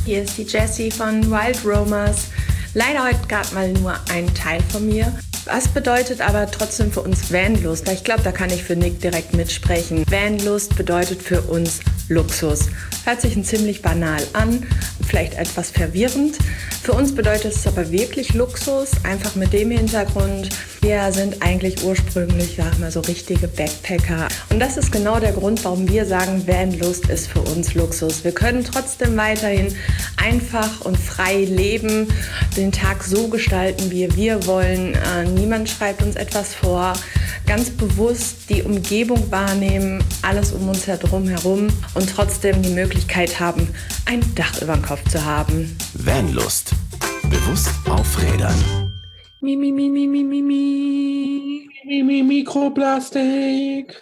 Hier ist die Jessie von Wild Roamers. Leider heute gerade mal nur ein Teil von mir. Was bedeutet aber trotzdem für uns Vanlust? Ich glaube, da kann ich für Nick direkt mitsprechen. Vanlust bedeutet für uns Luxus. Hört sich ziemlich banal an, vielleicht etwas verwirrend. Für uns bedeutet es aber wirklich Luxus, einfach mit dem Hintergrund, wir sind eigentlich ursprünglich, sag mal, so richtige Backpacker. Und das ist genau der Grund, warum wir sagen, Vanlust ist für uns Luxus. Wir können trotzdem weiterhin einfach und frei leben, den Tag so gestalten, wie wir wollen. Niemand schreibt uns etwas vor. Ganz bewusst die Umgebung wahrnehmen, alles um uns herum und trotzdem die Möglichkeit haben, ein Dach über dem Kopf zu haben. Vanlust. Bewusst aufrädern. Mikroplastik.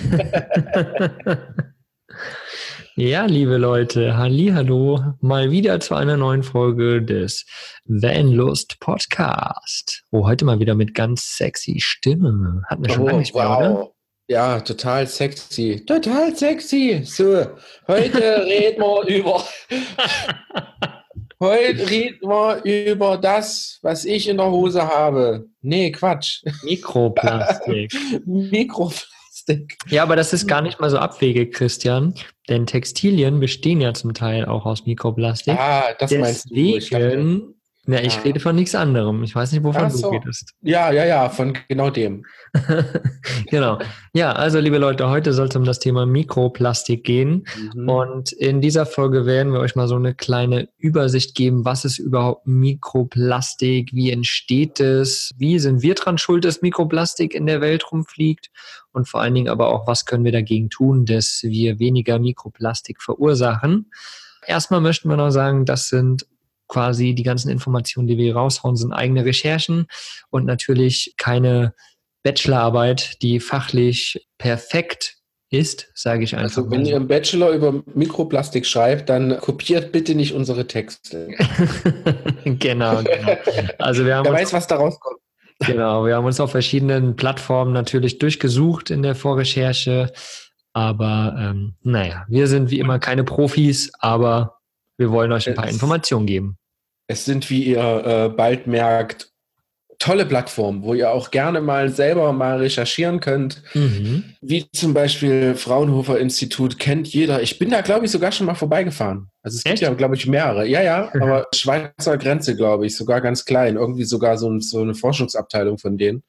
Ja, liebe Leute, hallihallo, mal wieder zu einer neuen Folge des Vanlust Podcast. Heute mal wieder mit ganz sexy Stimme. Hatten wir schon lange nicht mehr, oder? Ja, total sexy. Total sexy. So, heute reden wir über das, was ich in der Hose habe. Nee, Quatsch. Mikroplastik. Mikroplastik. Ja, aber das ist gar nicht mal so abwegig, Christian, denn Textilien bestehen ja zum Teil auch aus Mikroplastik. Ah, das meinst du. Ich rede von nichts anderem. Ich weiß nicht, wovon du redest. Ja, von genau dem. Genau. Ja, also liebe Leute, heute soll es um das Thema Mikroplastik gehen. Und in dieser Folge werden wir euch mal so eine kleine Übersicht geben, was ist überhaupt Mikroplastik, wie entsteht es, wie sind wir dran schuld, dass Mikroplastik in der Welt rumfliegt und vor allen Dingen aber auch, was können wir dagegen tun, dass wir weniger Mikroplastik verursachen. Erstmal möchten wir noch sagen, das sind quasi die ganzen Informationen, die wir hier raushauen, sind eigene Recherchen und natürlich keine Bachelorarbeit, die fachlich perfekt ist, sage ich einfach. Also wenn ihr im Bachelor über Mikroplastik schreibt, dann kopiert bitte nicht unsere Texte. Genau. Also wir haben Wer weiß, was da rauskommt. Genau, wir haben uns auf verschiedenen Plattformen natürlich durchgesucht in der Vorrecherche, aber wir sind wie immer keine Profis, aber wir wollen euch ein paar Informationen geben. Es sind, wie ihr bald merkt, tolle Plattformen, wo ihr auch gerne mal selber mal recherchieren könnt. Wie zum Beispiel Fraunhofer Institut kennt jeder. Ich bin da, glaube ich, sogar schon mal vorbeigefahren. Also es gibt ja, glaube ich, mehrere. Ja, aber Schweizer Grenze, glaube ich, sogar ganz klein. Irgendwie sogar so eine Forschungsabteilung von denen.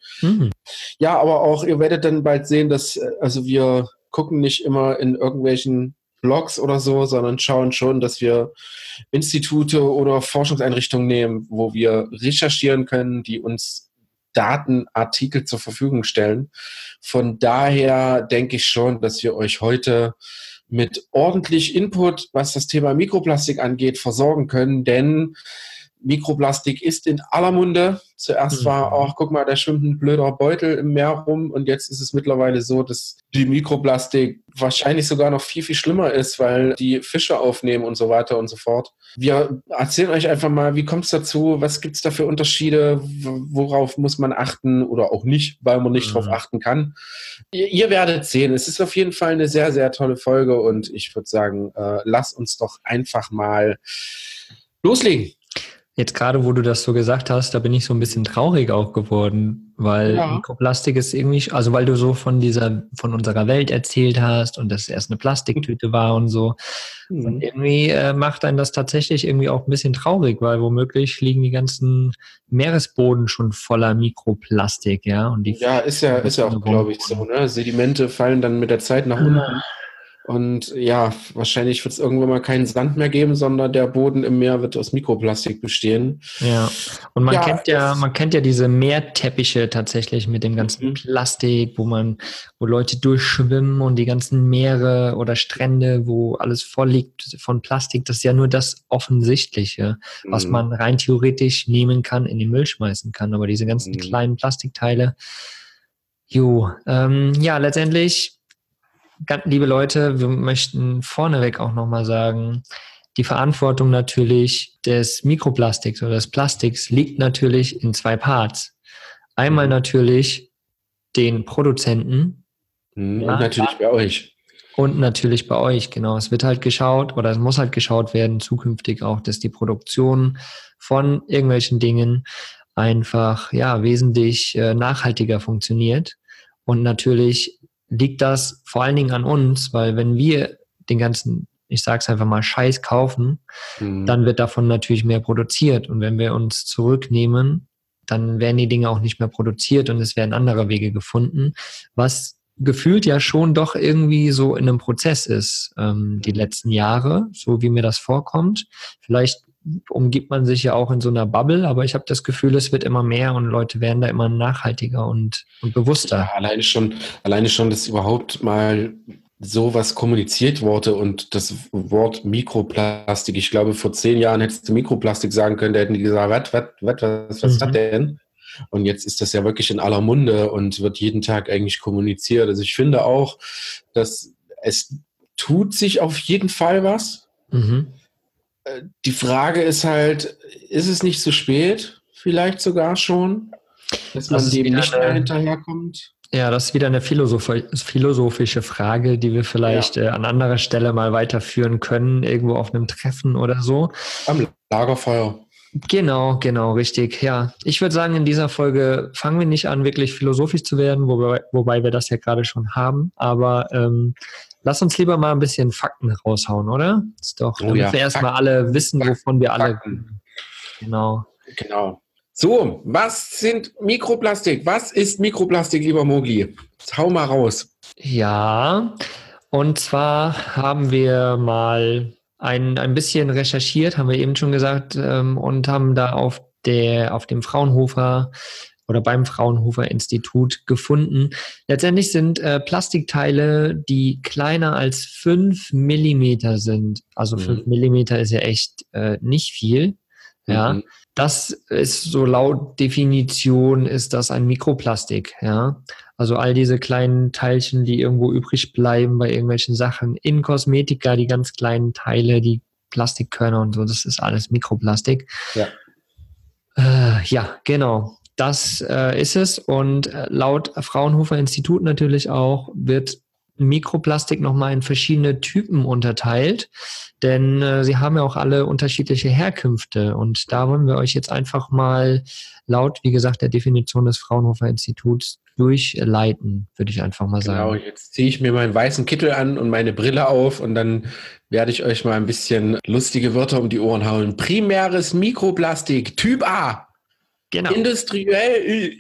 Ja, aber auch, ihr werdet dann bald sehen, dass, also wir gucken nicht immer in irgendwelchen Blogs oder so, sondern schauen schon, dass wir Institute oder Forschungseinrichtungen nehmen, wo wir recherchieren können, die uns Datenartikel zur Verfügung stellen. Von daher denke ich schon, dass wir euch heute mit ordentlich Input, was das Thema Mikroplastik angeht, versorgen können, denn Mikroplastik ist in aller Munde. Zuerst war guck mal, da schwimmt ein blöder Beutel im Meer rum und jetzt ist es mittlerweile so, dass die Mikroplastik wahrscheinlich sogar noch viel, viel schlimmer ist, weil die Fische aufnehmen und so weiter und so fort. Wir erzählen euch einfach mal, wie kommt es dazu, was gibt es da für Unterschiede, worauf muss man achten oder auch nicht, weil man nicht drauf achten kann. Ihr werdet sehen, es ist auf jeden Fall eine sehr, sehr tolle Folge und ich würde sagen, lasst uns doch einfach mal loslegen. Jetzt gerade, wo du das so gesagt hast, da bin ich so ein bisschen traurig auch geworden, weil Mikroplastik ist irgendwie, also weil du so von unserer Welt erzählt hast und dass es erst eine Plastiktüte war und so. Und irgendwie macht einen das tatsächlich irgendwie auch ein bisschen traurig, weil womöglich liegen die ganzen Meeresboden schon voller Mikroplastik, ja. Und ist ja auch, glaube ich, so, ne? Sedimente fallen dann mit der Zeit nach unten. Und ja, wahrscheinlich wird es irgendwann mal keinen Sand mehr geben, sondern der Boden im Meer wird aus Mikroplastik bestehen. Ja, und man kennt ja diese Meerteppiche tatsächlich mit dem ganzen Plastik, wo Leute durchschwimmen und die ganzen Meere oder Strände, wo alles voll liegt von Plastik. Das ist ja nur das Offensichtliche, was man rein theoretisch nehmen kann, in den Müll schmeißen kann. Aber diese ganzen kleinen Plastikteile, letztendlich, liebe Leute, wir möchten vorneweg auch nochmal sagen, die Verantwortung natürlich des Mikroplastiks oder des Plastiks liegt natürlich in zwei Parts. Einmal natürlich den Produzenten. Und natürlich bei euch. Und natürlich bei euch, genau. Es wird halt geschaut oder es muss halt geschaut werden, zukünftig auch, dass die Produktion von irgendwelchen Dingen einfach wesentlich nachhaltiger funktioniert. Und natürlich liegt das vor allen Dingen an uns, weil wenn wir den ganzen, ich sage es einfach mal, Scheiß kaufen, dann wird davon natürlich mehr produziert. Und wenn wir uns zurücknehmen, dann werden die Dinge auch nicht mehr produziert und es werden andere Wege gefunden, was gefühlt ja schon doch irgendwie so in einem Prozess ist, die letzten Jahre, so wie mir das vorkommt. Vielleicht umgibt man sich ja auch in so einer Bubble, aber ich habe das Gefühl, es wird immer mehr und Leute werden da immer nachhaltiger und bewusster. Ja, alleine schon, dass überhaupt mal sowas kommuniziert wurde und das Wort Mikroplastik, ich glaube, vor 10 Jahren hättest du Mikroplastik sagen können, da hätten die gesagt, was ist das denn? Und jetzt ist das ja wirklich in aller Munde und wird jeden Tag eigentlich kommuniziert. Also ich finde auch, dass es tut sich auf jeden Fall was. Die Frage ist halt, ist es nicht zu spät? Vielleicht sogar schon, dass man dem nicht mehr hinterherkommt? Ja, das ist wieder eine philosophische Frage, die wir vielleicht an anderer Stelle mal weiterführen können, irgendwo auf einem Treffen oder so. Am Lagerfeuer. Genau, richtig. Ja, ich würde sagen, in dieser Folge fangen wir nicht an, wirklich philosophisch zu werden, wobei wir das ja gerade schon haben. Aber lass uns lieber mal ein bisschen Fakten raushauen, oder? Ist doch, damit wir erstmal alle wissen, wovon wir alle. Genau. So, was sind Mikroplastik? Was ist Mikroplastik, lieber Mogli? Hau mal raus. Ja, und zwar haben wir mal ein bisschen recherchiert, haben wir eben schon gesagt, und haben da auf dem Fraunhofer oder beim Fraunhofer Institut gefunden. Letztendlich sind Plastikteile, die kleiner als 5 Millimeter sind. Also 5 Millimeter ist ja echt nicht viel. Ja, das ist so laut Definition ist das ein Mikroplastik. Ja, also all diese kleinen Teilchen, die irgendwo übrig bleiben bei irgendwelchen Sachen in Kosmetika, die ganz kleinen Teile, die Plastikkörner und so, das ist alles Mikroplastik. Ja, genau. Das ist es. Und laut Fraunhofer Institut natürlich auch wird Mikroplastik nochmal in verschiedene Typen unterteilt, denn sie haben ja auch alle unterschiedliche Herkünfte und da wollen wir euch jetzt einfach mal laut, wie gesagt, der Definition des Fraunhofer Instituts durchleiten, würde ich einfach mal sagen. Genau, jetzt ziehe ich mir meinen weißen Kittel an und meine Brille auf und dann werde ich euch mal ein bisschen lustige Wörter um die Ohren hauen. Primäres Mikroplastik, Typ A. Genau. Industriell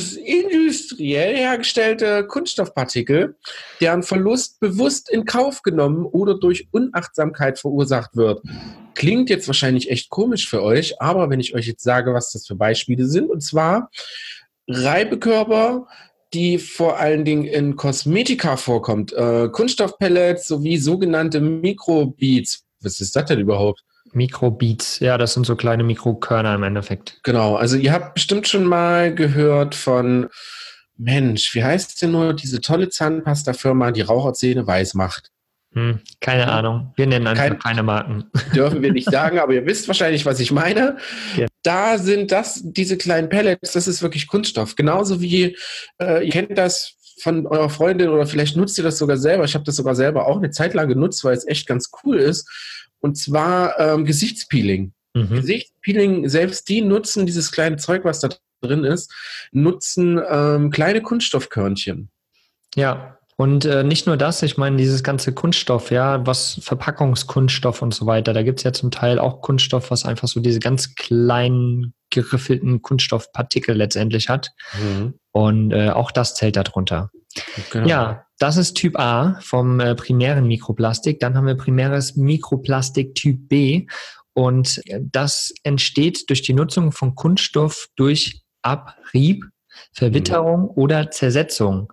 hergestellte Kunststoffpartikel, deren Verlust bewusst in Kauf genommen oder durch Unachtsamkeit verursacht wird. Klingt jetzt wahrscheinlich echt komisch für euch, aber wenn ich euch jetzt sage, was das für Beispiele sind, und zwar Reibekörper, die vor allen Dingen in Kosmetika vorkommt, Kunststoffpellets sowie sogenannte Mikrobeads. Was ist das denn überhaupt? Mikrobeads, ja, das sind so kleine Mikrokörner im Endeffekt. Genau, also ihr habt bestimmt schon mal gehört von, Mensch, wie heißt denn nur diese tolle Zahnpasta-Firma, die Raucherzähne weiß macht? Keine Ahnung, wir nennen einfach keine Marken. Dürfen wir nicht sagen, aber ihr wisst wahrscheinlich, was ich meine. Ja. Da sind diese kleinen Pellets, das ist wirklich Kunststoff. Genauso wie, ihr kennt das von eurer Freundin oder vielleicht nutzt ihr das sogar selber. Ich habe das sogar selber auch eine Zeit lang genutzt, weil es echt ganz cool ist. Und zwar Gesichtspeeling. Gesichtspeeling, selbst die nutzen dieses kleine Zeug, was da drin ist, nutzen kleine Kunststoffkörnchen. Ja, und nicht nur das, ich meine, dieses ganze Kunststoff, ja, was Verpackungskunststoff und so weiter, da gibt es ja zum Teil auch Kunststoff, was einfach so diese ganz kleinen, geriffelten Kunststoffpartikel letztendlich hat. Und auch das zählt darunter. Genau. Ja, das ist Typ A vom primären Mikroplastik. Dann haben wir primäres Mikroplastik Typ B. Und das entsteht durch die Nutzung von Kunststoff durch Abrieb, Verwitterung oder Zersetzung.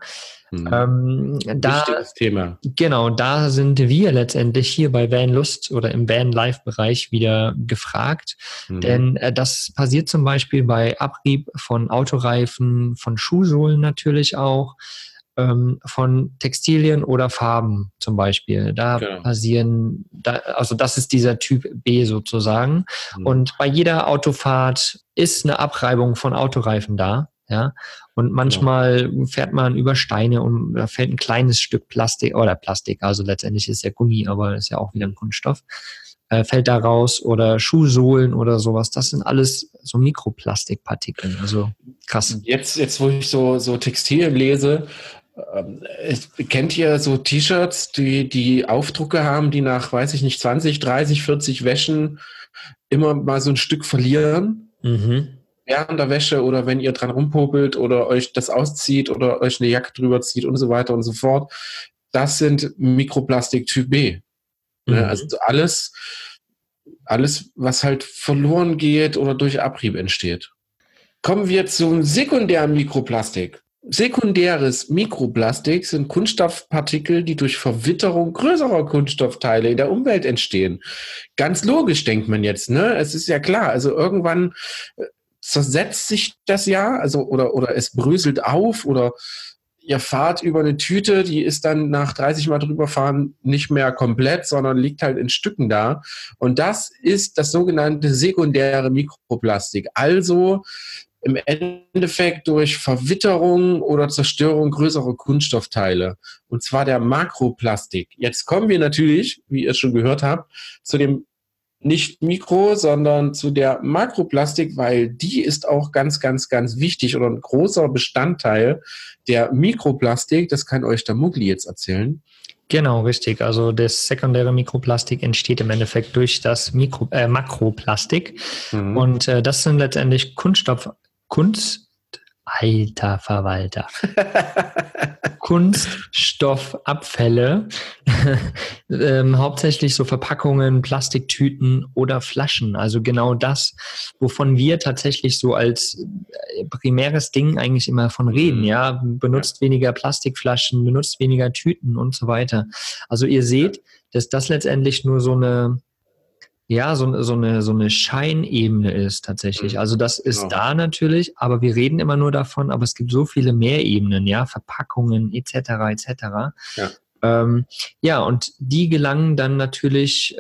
Wichtiges Thema. Genau, da sind wir letztendlich hier bei Vanlust oder im Van-Life-Bereich wieder gefragt. Denn das passiert zum Beispiel bei Abrieb von Autoreifen, von Schuhsohlen natürlich auch, von Textilien oder Farben zum Beispiel. Da passieren, also das ist dieser Typ B sozusagen. Und bei jeder Autofahrt ist eine Abreibung von Autoreifen da. ja. Und manchmal fährt man über Steine und da fällt ein kleines Stück Plastik, also letztendlich ist ja Gummi, aber ist ja auch wieder ein Kunststoff, fällt da raus oder Schuhsohlen oder sowas. Das sind alles so Mikroplastikpartikel, also krass. Jetzt wo ich so Textilien lese, kennt ihr so T-Shirts, die Aufdrucke haben, die nach, weiß ich nicht, 20, 30, 40 Wäschen immer mal so ein Stück verlieren? Während der Wäsche oder wenn ihr dran rumpopelt oder euch das auszieht oder euch eine Jacke drüber zieht und so weiter und so fort. Das sind Mikroplastik Typ B. Also alles, was halt verloren geht oder durch Abrieb entsteht. Kommen wir zum sekundären Mikroplastik. Sekundäres Mikroplastik sind Kunststoffpartikel, die durch Verwitterung größerer Kunststoffteile in der Umwelt entstehen. Ganz logisch, denkt man jetzt, ne? Es ist ja klar, also irgendwann zersetzt sich das ja, also oder es bröselt auf oder ihr fahrt über eine Tüte, die ist dann nach 30 Mal drüber fahren nicht mehr komplett, sondern liegt halt in Stücken da. Und das ist das sogenannte sekundäre Mikroplastik. Also im Endeffekt durch Verwitterung oder Zerstörung größerer Kunststoffteile. Und zwar der Makroplastik. Jetzt kommen wir natürlich, wie ihr schon gehört habt, zu dem nicht Mikro, sondern zu der Makroplastik, weil die ist auch ganz, ganz, ganz wichtig oder ein großer Bestandteil der Mikroplastik. Das kann euch der Mugli jetzt erzählen. Genau, richtig. Also das sekundäre Mikroplastik entsteht im Endeffekt durch das Makroplastik. Und das sind letztendlich Alter Verwalter. Kunststoffabfälle, hauptsächlich so Verpackungen, Plastiktüten oder Flaschen. Also genau das, wovon wir tatsächlich so als primäres Ding eigentlich immer von reden. Ja, benutzt weniger Plastikflaschen, benutzt weniger Tüten und so weiter. Also ihr seht, dass das letztendlich nur so eine Scheinebene ist tatsächlich. Also das ist da natürlich, aber wir reden immer nur davon, aber es gibt so viele mehr Ebenen, ja, Verpackungen etc. Ja. Und die gelangen dann natürlich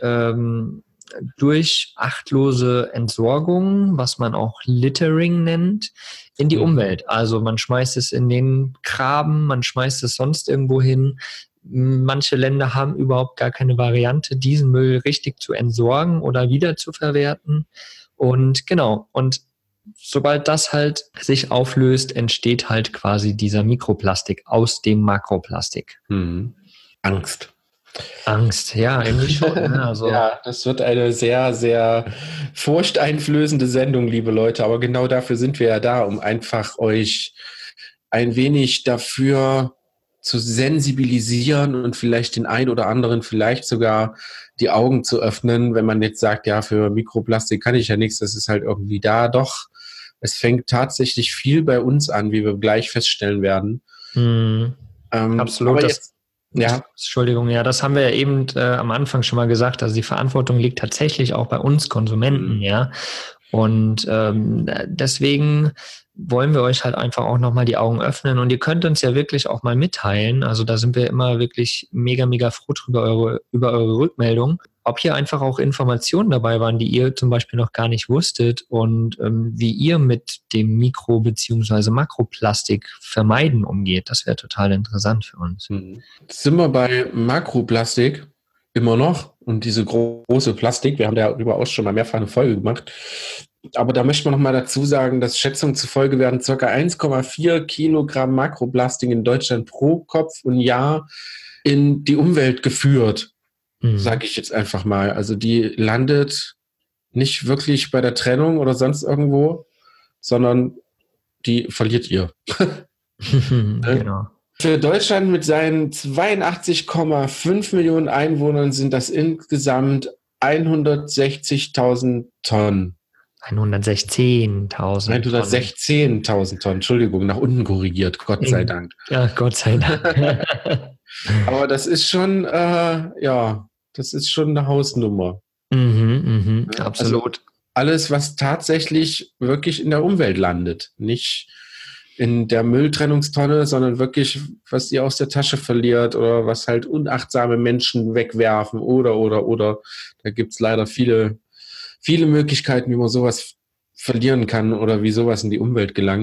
durch achtlose Entsorgung, was man auch Littering nennt, in die Umwelt. Also man schmeißt es in den Graben, man schmeißt es sonst irgendwo hin. Manche Länder haben überhaupt gar keine Variante, diesen Müll richtig zu entsorgen oder wieder zu verwerten. Und sobald das halt sich auflöst, entsteht halt quasi dieser Mikroplastik aus dem Makroplastik. Angst, ja, irgendwie schon. Also. Ja, das wird eine sehr, sehr furchteinflößende Sendung, liebe Leute. Aber genau dafür sind wir ja da, um einfach euch ein wenig dafür zu sensibilisieren und vielleicht den einen oder anderen vielleicht sogar die Augen zu öffnen, wenn man jetzt sagt, ja, für Mikroplastik kann ich ja nichts, das ist halt irgendwie da. Doch, es fängt tatsächlich viel bei uns an, wie wir gleich feststellen werden. Absolut. Entschuldigung, das haben wir ja eben am Anfang schon mal gesagt. Also die Verantwortung liegt tatsächlich auch bei uns Konsumenten, ja. Und deswegen wollen wir euch halt einfach auch nochmal die Augen öffnen. Und ihr könnt uns ja wirklich auch mal mitteilen. Also da sind wir immer wirklich mega, mega froh drüber, über eure Rückmeldung. Ob hier einfach auch Informationen dabei waren, die ihr zum Beispiel noch gar nicht wusstet und wie ihr mit dem Mikro- bzw. Makroplastik vermeiden umgeht. Das wäre total interessant für uns. Jetzt sind wir bei Makroplastik immer noch und diese große Plastik. Wir haben darüber auch schon mal mehrfach eine Folge gemacht. Aber da möchte man noch mal dazu sagen, dass Schätzungen zufolge werden ca. 1,4 Kilogramm Makroplastik in Deutschland pro Kopf und Jahr in die Umwelt geführt. Sage ich jetzt einfach mal. Also die landet nicht wirklich bei der Trennung oder sonst irgendwo, sondern die verliert ihr. Genau. Für Deutschland mit seinen 82,5 Millionen Einwohnern sind das insgesamt 160.000 Tonnen. 116.000 Tonnen, Entschuldigung, nach unten korrigiert, Gott sei Dank. Ja, Gott sei Dank. Aber das ist schon, das ist schon eine Hausnummer. Absolut. Also alles, was tatsächlich wirklich in der Umwelt landet, nicht in der Mülltrennungstonne, sondern wirklich, was ihr aus der Tasche verliert oder was halt unachtsame Menschen wegwerfen oder. Da gibt es leider viele Möglichkeiten, wie man sowas verlieren kann oder wie sowas in die Umwelt gelangt.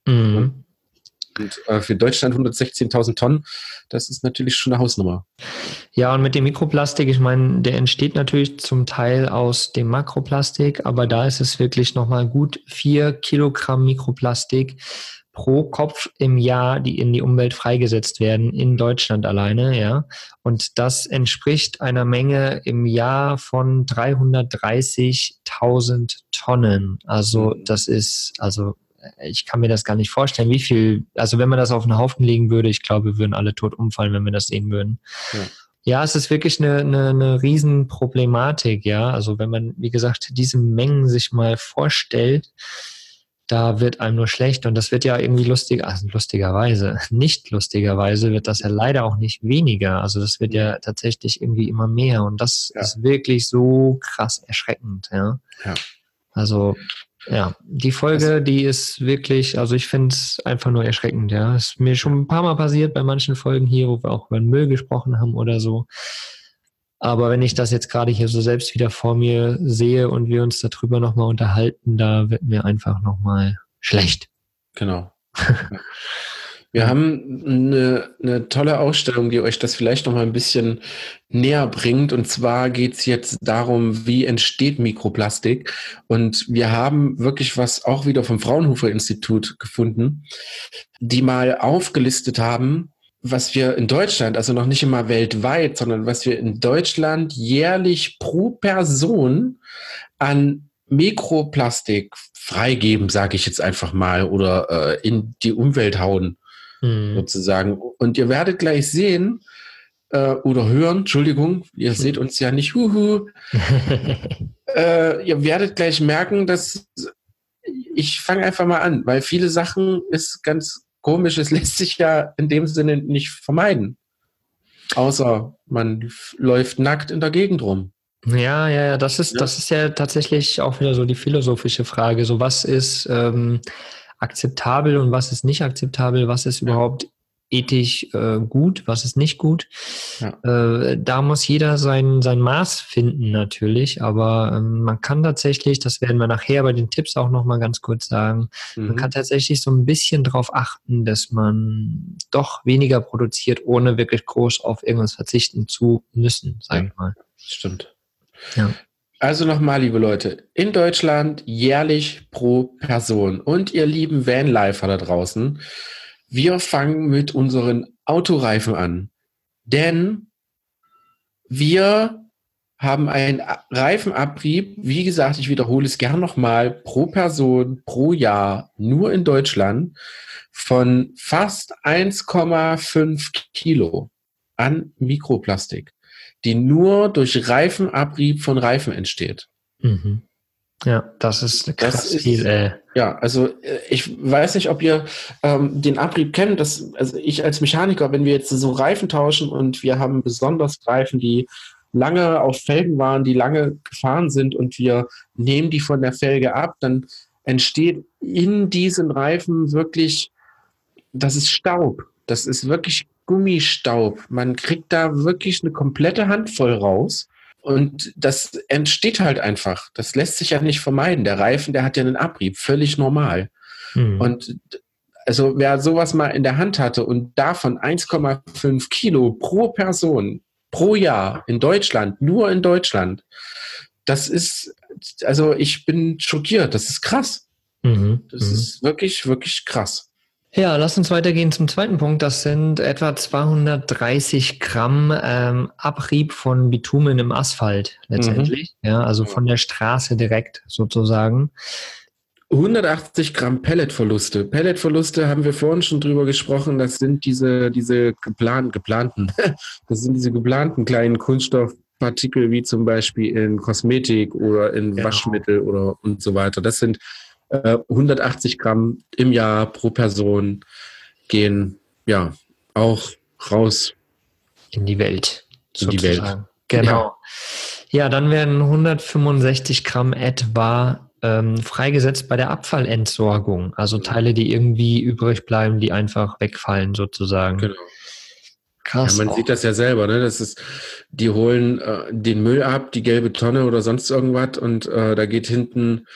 Mhm. Und für Deutschland 116.000 Tonnen, das ist natürlich schon eine Hausnummer. Ja, und mit dem Mikroplastik, ich meine, der entsteht natürlich zum Teil aus dem Makroplastik, aber da ist es wirklich nochmal gut 4 Kilogramm Mikroplastik pro Kopf im Jahr, die in die Umwelt freigesetzt werden, in Deutschland alleine, ja. Und das entspricht einer Menge im Jahr von 330.000 Tonnen. Also das ist, ich kann mir das gar nicht vorstellen, wie viel, also wenn man das auf einen Haufen legen würde, ich glaube, wir würden alle tot umfallen, wenn wir das sehen würden. Ja, es ist wirklich eine Riesenproblematik, ja. Also wenn man, wie gesagt, diese Mengen sich mal vorstellt, da wird einem nur schlecht und das wird ja irgendwie lustigerweise wird das ja leider auch nicht weniger. Also das wird ja tatsächlich irgendwie immer mehr und das ist wirklich so krass erschreckend, ja. Also ja, die Folge, die ist wirklich, also ich finde es einfach nur erschreckend, ja. Ist mir schon ein paar Mal passiert bei manchen Folgen hier, wo wir auch über den Müll gesprochen haben oder so. Aber wenn ich das jetzt gerade hier so selbst wieder vor mir sehe und wir uns darüber nochmal unterhalten, da wird mir einfach nochmal schlecht. Genau. Wir haben eine tolle Ausstellung, die euch das vielleicht noch mal ein bisschen näher bringt. Und zwar geht es jetzt darum, wie entsteht Mikroplastik. Und wir haben wirklich was auch wieder vom Fraunhofer Institut gefunden, die mal aufgelistet haben, was wir in Deutschland, also noch nicht immer weltweit, sondern was wir in Deutschland jährlich pro Person an Mikroplastik freigeben, sage ich jetzt einfach mal, oder in die Umwelt hauen. Sozusagen. Und ihr werdet gleich sehen oder hören, Entschuldigung, ihr seht uns ja nicht, ihr werdet gleich merken, dass ich fange einfach mal an, weil viele Sachen ist ganz komisch, es lässt sich ja in dem Sinne nicht vermeiden. Außer man läuft nackt in der Gegend rum. Ja, das ist ja tatsächlich auch wieder so die philosophische Frage. So, was ist akzeptabel und was ist nicht akzeptabel, was ist überhaupt ethisch gut, was ist nicht gut. Da muss jeder sein Maß finden natürlich, aber man kann tatsächlich, das werden wir nachher bei den Tipps auch nochmal ganz kurz sagen, man kann tatsächlich so ein bisschen drauf achten, dass man doch weniger produziert, ohne wirklich groß auf irgendwas verzichten zu müssen, sage ich mal. Stimmt. Ja. Also nochmal, liebe Leute, in Deutschland jährlich pro Person. Und ihr lieben Vanlifer da draußen, wir fangen mit unseren Autoreifen an. Denn wir haben einen Reifenabrieb, wie gesagt, ich wiederhole es gern nochmal, pro Person, pro Jahr, nur in Deutschland, von fast 1,5 Kilo an Mikroplastik, die nur durch Reifenabrieb von Reifen entsteht. Ja, das ist krass viel, ey. Ja, also ich weiß nicht, ob ihr den Abrieb kennt. Also ich als Mechaniker, wenn wir jetzt so Reifen tauschen und wir haben besonders Reifen, die lange auf Felgen waren, die lange gefahren sind und wir nehmen die von der Felge ab, dann entsteht in diesen Reifen wirklich, das ist Staub. Das ist wirklich Gummistaub. Man kriegt da wirklich eine komplette Handvoll raus. Und das entsteht halt einfach. Das lässt sich ja nicht vermeiden. Der Reifen, der hat ja einen Abrieb, völlig normal. Und also wer sowas mal in der Hand hatte und davon 1,5 Kilo pro Person pro Jahr in Deutschland, nur in Deutschland, das ist, also ich bin schockiert. Das ist krass. Das ist wirklich, wirklich krass. Ja, lass uns weitergehen zum zweiten Punkt. Das sind etwa 230 Gramm Abrieb von Bitumen im Asphalt letztendlich. Ja, also von der Straße direkt sozusagen. 180 Gramm Pelletverluste. Pelletverluste haben wir vorhin schon drüber gesprochen. Das sind diese geplanten, das sind diese geplanten kleinen Kunststoffpartikel, wie zum Beispiel in Kosmetik oder in Waschmittel oder und so weiter. Das sind 180 Gramm im Jahr pro Person gehen ja auch raus in die Welt. In die Welt. Genau. Ja, dann werden 165 Gramm etwa freigesetzt bei der Abfallentsorgung. Also Teile, die irgendwie übrig bleiben, die einfach wegfallen sozusagen. Genau. Krass. Ja, man sieht das ja selber, ne? Das ist, die holen den Müll ab, die gelbe Tonne oder sonst irgendwas und da geht hinten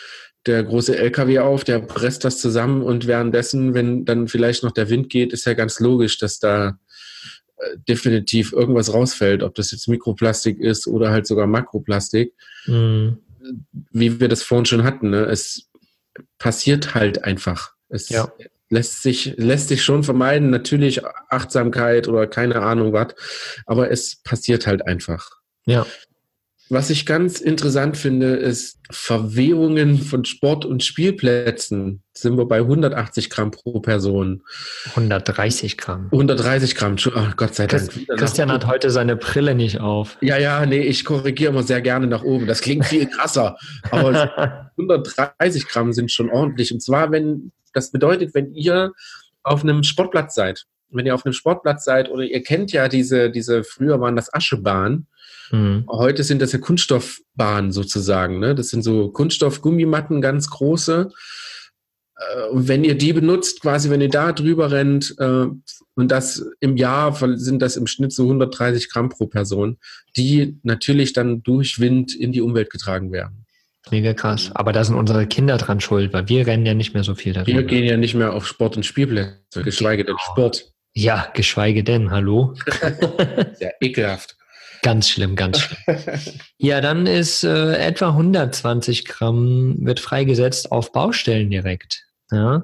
der große LKW auf, der presst das zusammen und währenddessen, wenn dann vielleicht noch der Wind geht, ist ja ganz logisch, dass da definitiv irgendwas rausfällt, ob das jetzt Mikroplastik ist oder halt sogar Makroplastik. Wie wir das vorhin schon hatten, ne? Es passiert halt einfach. Es lässt sich schon vermeiden, natürlich Achtsamkeit oder keine Ahnung was, aber es passiert halt einfach. Ja. Was ich ganz interessant finde, ist Verwehungen von Sport- und Spielplätzen. Sind wir bei 180 Gramm pro Person. 130 Gramm. 130 Gramm, oh, Gott sei Dank. Christian hat heute seine Brille nicht auf. Ja, nee, ich korrigiere immer sehr gerne nach oben. Das klingt viel krasser. Aber 130 Gramm sind schon ordentlich. Und zwar, das bedeutet, wenn ihr auf einem Sportplatz seid. Wenn ihr auf einem Sportplatz seid oder ihr kennt ja diese früher waren das Aschebahnen. Heute sind das ja Kunststoffbahnen sozusagen. Ne? Das sind so Kunststoff-Gummimatten, ganz große. Und wenn ihr die benutzt, quasi wenn ihr da drüber rennt, und das im Jahr sind das im Schnitt so 130 Gramm pro Person, die natürlich dann durch Wind in die Umwelt getragen werden. Mega krass. Aber da sind unsere Kinder dran schuld, weil wir rennen ja nicht mehr so viel darüber. Wir gehen ja nicht mehr auf Sport- und Spielplätze, geschweige denn Sport. Ja, geschweige denn, hallo? Sehr ekelhaft. Ganz schlimm, ganz schlimm. Ja, dann ist etwa 120 Gramm wird freigesetzt auf Baustellen direkt. Ja.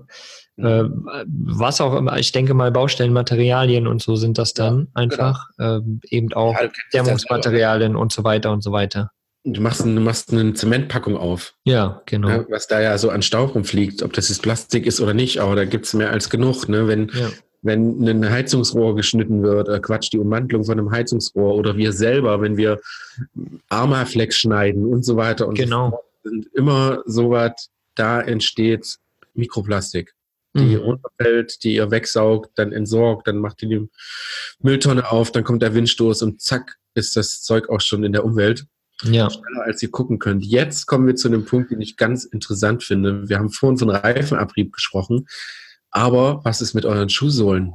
Was auch immer, ich denke mal Baustellenmaterialien und so sind das dann einfach. Eben auch Dämmungsmaterialien und so weiter und so weiter. Du machst eine Zementpackung auf. Ja, genau. Ja, was da ja so an Staub rumfliegt, ob das jetzt Plastik ist oder nicht, aber da gibt es mehr als genug. Ne? Wenn ein Heizungsrohr geschnitten wird, die Ummantelung von einem Heizungsrohr oder wir selber, wenn wir Armaflex schneiden und so weiter und so fort, sind immer so was, da entsteht Mikroplastik, die runterfällt, die ihr wegsaugt, dann entsorgt, dann macht ihr die Mülltonne auf, dann kommt der Windstoß und zack, ist das Zeug auch schon in der Umwelt. Ja. Schneller, als ihr gucken könnt. Jetzt kommen wir zu einem Punkt, den ich ganz interessant finde. Wir haben vorhin von Reifenabrieb gesprochen. Aber was ist mit euren Schuhsohlen?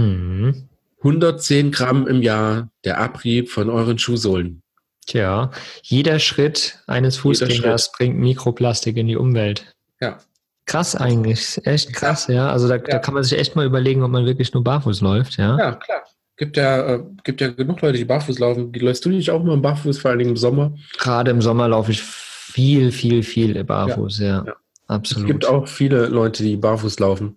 110 Gramm im Jahr der Abrieb von euren Schuhsohlen. Tja, jeder Schritt eines Fußgängers bringt Mikroplastik in die Umwelt. Ja. Krass eigentlich, echt krass, ja. Also da kann man sich echt mal überlegen, ob man wirklich nur barfuß läuft, ja. Ja, klar. Gibt ja genug Leute, die barfuß laufen. Läufst du nicht auch mal barfuß, vor allem im Sommer? Gerade im Sommer laufe ich viel barfuß, ja. Absolut. Es gibt auch viele Leute, die barfuß laufen.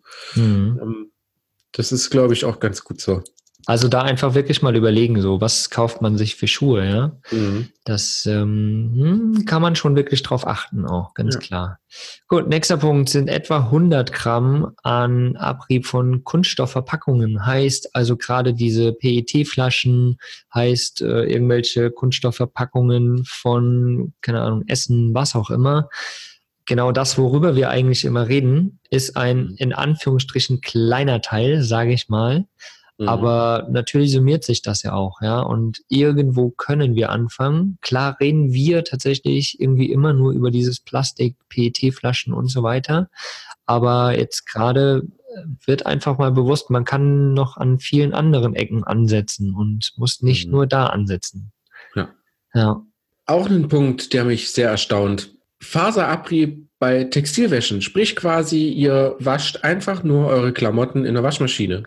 Das ist, glaube ich, auch ganz gut so. Also da einfach wirklich mal überlegen, so, was kauft man sich für Schuhe, ja? Das kann man schon wirklich drauf achten auch, ganz klar. Gut, nächster Punkt sind etwa 100 Gramm an Abrieb von Kunststoffverpackungen. Heißt also gerade diese PET-Flaschen, heißt irgendwelche Kunststoffverpackungen von, keine Ahnung, Essen, was auch immer. Genau das, worüber wir eigentlich immer reden, ist ein in Anführungsstrichen kleiner Teil, sage ich mal. Aber natürlich summiert sich das ja auch, ja. Und irgendwo können wir anfangen. Klar reden wir tatsächlich irgendwie immer nur über dieses Plastik, PET-Flaschen und so weiter. Aber jetzt gerade wird einfach mal bewusst, man kann noch an vielen anderen Ecken ansetzen und muss nicht nur da ansetzen. Ja. Auch ein Punkt, der mich sehr erstaunt. Faserabrieb bei Textilwäschen. Sprich quasi, ihr wascht einfach nur eure Klamotten in der Waschmaschine.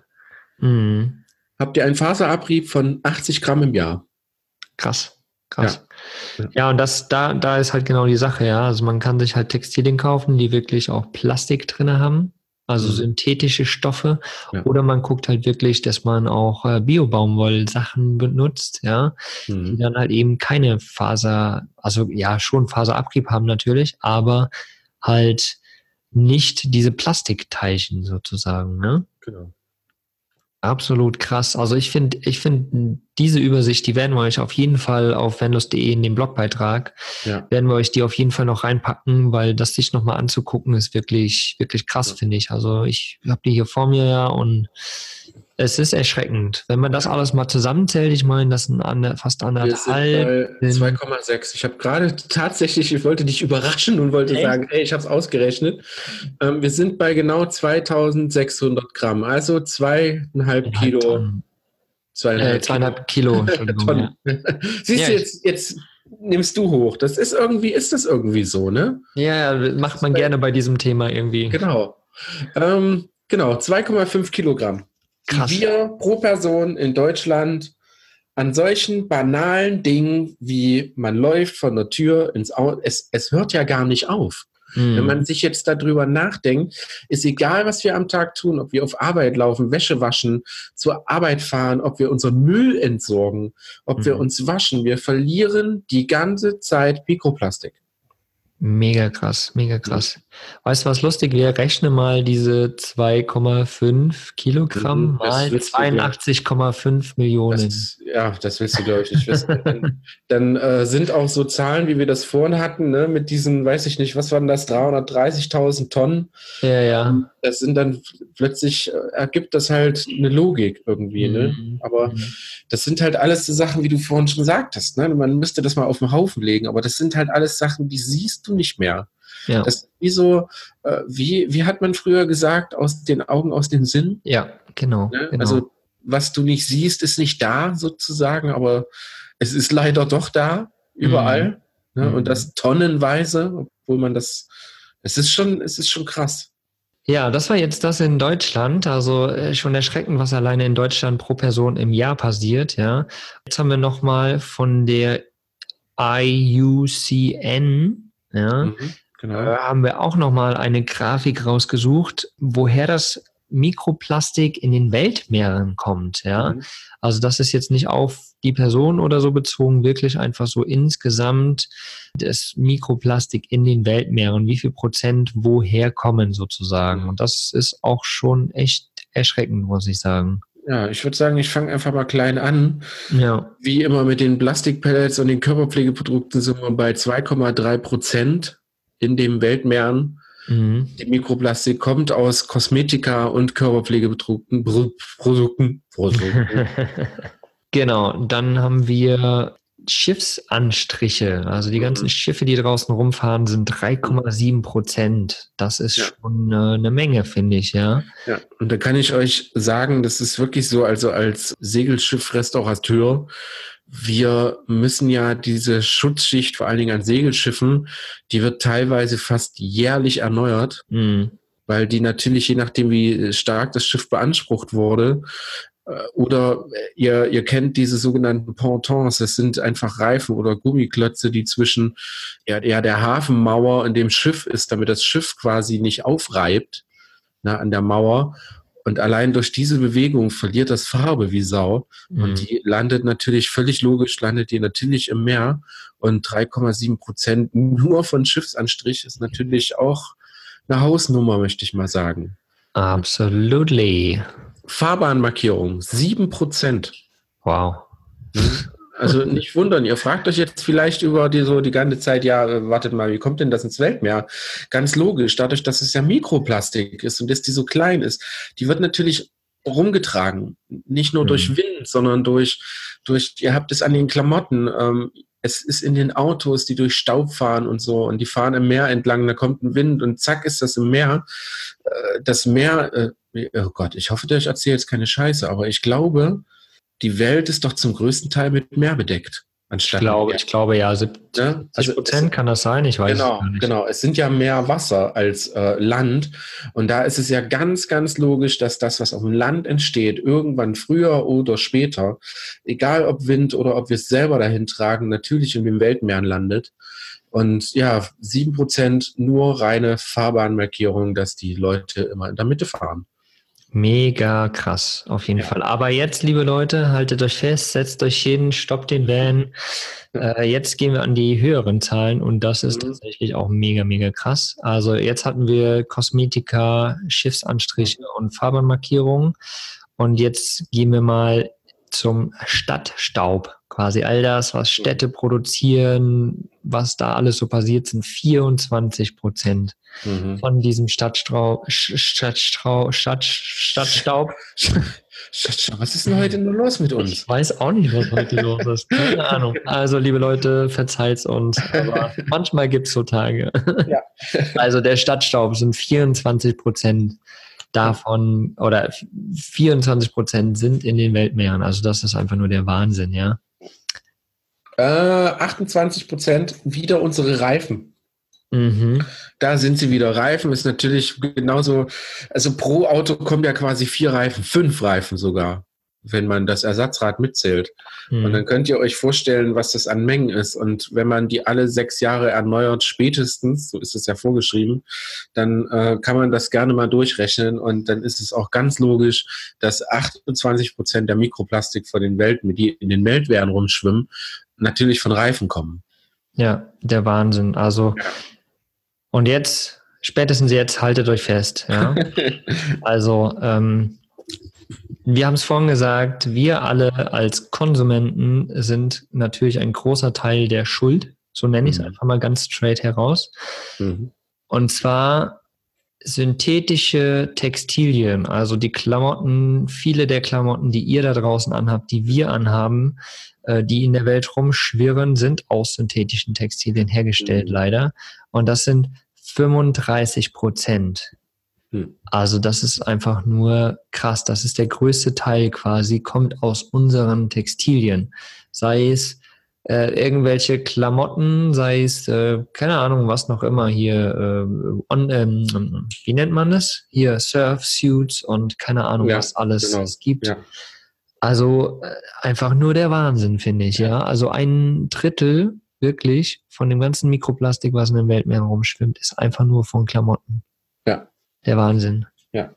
Habt ihr einen Faserabrieb von 80 Gramm im Jahr. Krass. Ja, und da ist halt genau die Sache, ja. Also man kann sich halt Textilien kaufen, die wirklich auch Plastik drin haben, also synthetische Stoffe. Ja. Oder man guckt halt wirklich, dass man auch Bio-Baumwoll-Sachen benutzt, ja, die dann halt eben keine also ja, schon Faserabrieb haben natürlich, aber halt nicht diese Plastikteilchen sozusagen, ne? Genau. Absolut krass. Also ich finde diese Übersicht, die werden wir euch auf jeden Fall auf vanlust.de in dem Blogbeitrag, werden wir euch die auf jeden Fall noch reinpacken, weil das sich nochmal anzugucken ist wirklich, wirklich krass, finde ich. Also ich habe die hier vor mir und es ist erschreckend. Wenn man das alles mal zusammenzählt, ich meine, das sind fast anderthalb. 2,6. Ich habe gerade tatsächlich, ich wollte dich überraschen und wollte sagen, ich habe es ausgerechnet. Wir sind bei genau 2600 Gramm, also 2,5 Kilo. 2,5 Kilo, Entschuldigung. Tonnen. Siehst du, jetzt nimmst du hoch. Ist das irgendwie so, ne? Ja, macht man gerne bei diesem Thema irgendwie. Genau. 2,5 Kilogramm. Krass. Die wir pro Person in Deutschland an solchen banalen Dingen, wie man läuft von der Tür ins Auto, es hört ja gar nicht auf. Wenn man sich jetzt darüber nachdenkt, ist egal, was wir am Tag tun, ob wir auf Arbeit laufen, Wäsche waschen, zur Arbeit fahren, ob wir unseren Müll entsorgen, ob wir uns waschen, wir verlieren die ganze Zeit Mikroplastik. Mega krass, mega krass. Weißt du, was lustig? Wir rechnen mal diese 2,5 Kilogramm mal 82,5 Millionen. Das willst du, glaube ich, nicht wissen. Dann sind auch so Zahlen, wie wir das vorhin hatten, ne, mit diesen, weiß ich nicht, was waren das, 330.000 Tonnen. Ja. Das sind dann plötzlich, ergibt das halt eine Logik irgendwie, ne? Aber das sind halt alles so Sachen, wie du vorhin schon sagtest, ne? Man müsste das mal auf den Haufen legen, aber das sind halt alles Sachen, die siehst du nicht mehr. Ja. Das ist wie so, wie hat man früher gesagt, aus den Augen, aus dem Sinn? Ja, genau, ne? genau. Also, was du nicht siehst, ist nicht da sozusagen, aber es ist leider doch da, überall. Ne? Und das tonnenweise, obwohl man es ist schon krass. Ja, das war jetzt das in Deutschland, also schon erschreckend, was alleine in Deutschland pro Person im Jahr passiert, ja. Jetzt haben wir nochmal von der IUCN, ja, Genau. haben wir auch nochmal eine Grafik rausgesucht, woher das Mikroplastik in den Weltmeeren kommt, ja. Also das ist jetzt nicht auf die Person oder so bezogen, wirklich einfach so insgesamt das Mikroplastik in den Weltmeeren, wie viel Prozent woher kommen sozusagen. Und das ist auch schon echt erschreckend, muss ich sagen. Ja, ich würde sagen, ich fange einfach mal klein an. Ja. Wie immer mit den Plastikpellets und den Körperpflegeprodukten sind wir bei 2,3% in den Weltmeeren. Die Mikroplastik kommt aus Kosmetika und Körperpflegeprodukten. Genau, dann haben wir Schiffsanstriche. Also die ganzen Schiffe, die draußen rumfahren, sind 3,7%. Das ist schon eine Menge, finde ich, ja. Ja, und da kann ich euch sagen, das ist wirklich so, also als Segelschiff-Restaurateur, wir müssen ja diese Schutzschicht, vor allen Dingen an Segelschiffen, die wird teilweise fast jährlich erneuert, weil die natürlich, je nachdem wie stark das Schiff beansprucht wurde, oder ihr kennt diese sogenannten Pontons, das sind einfach Reifen oder Gummiklötze, die zwischen der Hafenmauer und dem Schiff ist, damit das Schiff quasi nicht aufreibt, an der Mauer. Und allein durch diese Bewegung verliert das Farbe wie Sau. Und die landet natürlich, völlig logisch, landet die natürlich im Meer. Und 3,7% nur von Schiffsanstrich ist natürlich auch eine Hausnummer, möchte ich mal sagen. Absolutely. Fahrbahnmarkierung, 7%. Wow. Also nicht wundern, ihr fragt euch jetzt vielleicht über die ganze Zeit, wartet mal, wie kommt denn das ins Weltmeer? Ganz logisch, dadurch, dass es ja Mikroplastik ist und dass die so klein ist, die wird natürlich rumgetragen. Nicht nur durch Wind, sondern durch, ihr habt es an den Klamotten, es ist in den Autos, die durch Staub fahren und so, und die fahren im Meer entlang, da kommt ein Wind und zack ist das im Meer. Das Meer, oh Gott, ich hoffe, ich erzähle jetzt keine Scheiße, aber ich glaube, die Welt ist doch zum größten Teil mit Meer bedeckt. Ich glaube ja, 70% kann das sein, ich weiß es gar nicht. Genau, es sind ja mehr Wasser als Land, und da ist es ja ganz, ganz logisch, dass das, was auf dem Land entsteht, irgendwann früher oder später, egal ob Wind oder ob wir es selber dahin tragen, natürlich in den Weltmeeren landet. Und ja, 7% nur reine Fahrbahnmarkierung, dass die Leute immer in der Mitte fahren. Mega krass, auf jeden Fall. Aber jetzt, liebe Leute, haltet euch fest, setzt euch hin, stoppt den Van. Jetzt gehen wir an die höheren Zahlen, und das ist tatsächlich auch mega, mega krass. Also jetzt hatten wir Kosmetika, Schiffsanstriche und Fahrbahnmarkierungen, und jetzt gehen wir mal zum Stadtstaub. Quasi all das, was Städte produzieren, was da alles so passiert, sind 24% von diesem Stadtstaub. Was ist denn heute nur los mit uns? Ich weiß auch nicht, was heute los ist. Keine Ahnung. Also, liebe Leute, verzeiht's uns, aber manchmal gibt's so Tage. Ja. Also der Stadtstaub sind 24% davon, oder 24% sind in den Weltmeeren. Also das ist einfach nur der Wahnsinn, ja. 28% wieder unsere Reifen. Mhm. Da sind sie wieder. Reifen ist natürlich genauso, also pro Auto kommen ja quasi 4 Reifen, 5 Reifen sogar, wenn man das Ersatzrad mitzählt. Und dann könnt ihr euch vorstellen, was das an Mengen ist. Und wenn man die alle 6 Jahre erneuert, spätestens, so ist es ja vorgeschrieben, dann kann man das gerne mal durchrechnen. Und dann ist es auch ganz logisch, dass 28% der Mikroplastik von den Welten, die in den Weltmeeren rumschwimmen, natürlich von Reifen kommen. Ja, der Wahnsinn. Also, und jetzt, spätestens jetzt, haltet euch fest. Ja? Also, wir haben es vorhin gesagt, wir alle als Konsumenten sind natürlich ein großer Teil der Schuld. So nenne ich es einfach mal ganz straight heraus. Und zwar synthetische Textilien, also die Klamotten, viele der Klamotten, die ihr da draußen anhabt, die wir anhaben, die in der Welt rumschwirren, sind aus synthetischen Textilien hergestellt, leider. Und das sind 35%. Also das ist einfach nur krass. Das ist der größte Teil quasi, kommt aus unseren Textilien. Sei es irgendwelche Klamotten, sei es, keine Ahnung, was noch immer hier, wie nennt man das? Hier Surfsuits und keine Ahnung, was alles es gibt. Ja. Also einfach nur der Wahnsinn, finde ich. Ja, also 1/3 wirklich von dem ganzen Mikroplastik, was in den Weltmeeren rumschwimmt, ist einfach nur von Klamotten. Ja. Der Wahnsinn. Ja.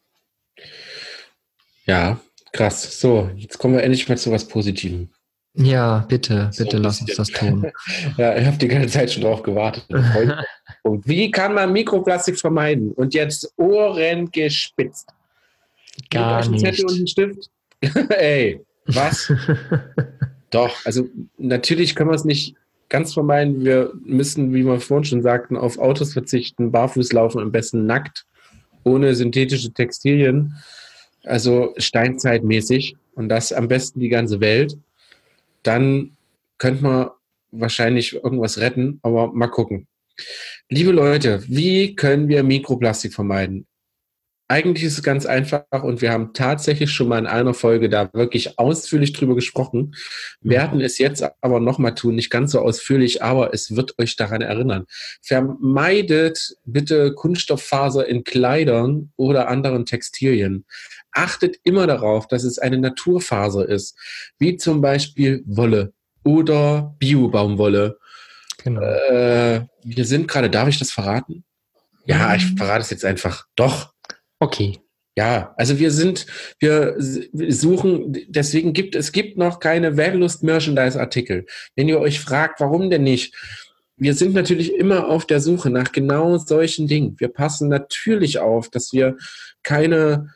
Ja, krass. So, jetzt kommen wir endlich mal zu was Positivem. Ja, bitte lass uns das tun. Ja, ich habe die ganze Zeit schon drauf gewartet. Und wie kann man Mikroplastik vermeiden? Und jetzt Ohren gespitzt. Gar nicht. Zettel und einen Stift? Ey, was? Doch, also natürlich können wir es nicht ganz vermeiden. Wir müssen, wie wir vorhin schon sagten, auf Autos verzichten, barfuß laufen, am besten nackt, ohne synthetische Textilien, also steinzeitmäßig und das am besten die ganze Welt. Dann könnte man wahrscheinlich irgendwas retten, aber mal gucken. Liebe Leute, wie können wir Mikroplastik vermeiden? Eigentlich ist es ganz einfach und wir haben tatsächlich schon mal in einer Folge da wirklich ausführlich drüber gesprochen, werden es jetzt aber nochmal tun, nicht ganz so ausführlich, aber es wird euch daran erinnern. Vermeidet bitte Kunststofffaser in Kleidern oder anderen Textilien. Achtet immer darauf, dass es eine Naturfaser ist, wie zum Beispiel Wolle oder Bio-Baumwolle. Genau. Wir sind gerade, darf ich das verraten? Ja, ich verrate es jetzt einfach. Doch. Okay. Ja, also wir suchen, deswegen gibt es noch keine Vanlust-Merchandise-Artikel. Wenn ihr euch fragt, warum denn nicht? Wir sind natürlich immer auf der Suche nach genau solchen Dingen. Wir passen natürlich auf, dass wir keine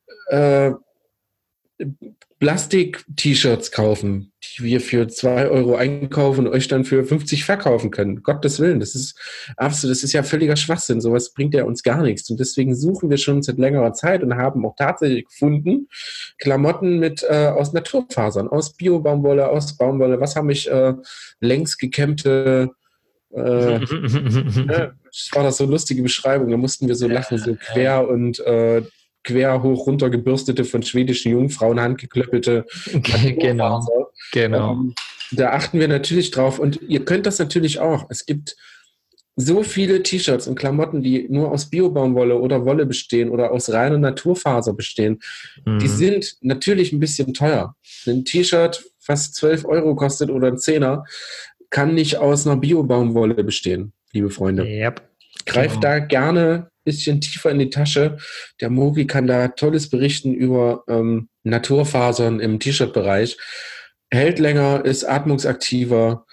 Plastik-T-Shirts kaufen, die wir für 2 Euro einkaufen und euch dann für 50 verkaufen können. Gottes Willen, das ist ja völliger Schwachsinn. Sowas bringt ja uns gar nichts. Und deswegen suchen wir schon seit längerer Zeit und haben auch tatsächlich gefunden, Klamotten aus Naturfasern, aus Bio-Baumwolle, aus Baumwolle. Was haben mich längs gekämmte das war das so eine lustige Beschreibung. Da mussten wir so lachen, so quer und quer hoch runter gebürstete, von schwedischen Jungfrauen handgeklöppelte. Genau. Da achten wir natürlich drauf und ihr könnt das natürlich auch. Es gibt so viele T-Shirts und Klamotten, die nur aus Bio-Baumwolle oder Wolle bestehen oder aus reiner Naturfaser bestehen. Die sind natürlich ein bisschen teuer. Ein T-Shirt, was 12 Euro kostet oder ein Zehner, kann nicht aus einer Bio-Baumwolle bestehen, liebe Freunde. Yep. Greift da gerne ein bisschen tiefer in die Tasche. Der Mori kann da Tolles berichten über Naturfasern im T-Shirt-Bereich. Hält länger, ist atmungsaktiver.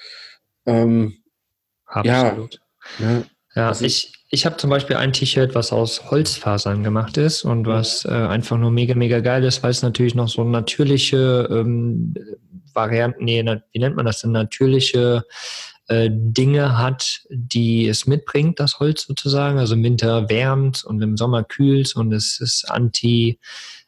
Absolut. Ja, also ich habe zum Beispiel ein T-Shirt, was aus Holzfasern gemacht ist und was einfach nur mega, mega geil ist, weil es natürlich noch so natürliche Varianten, wie nennt man das denn, natürliche Dinge hat, die es mitbringt, das Holz sozusagen. Also im Winter wärmt und im Sommer kühlt und es ist ich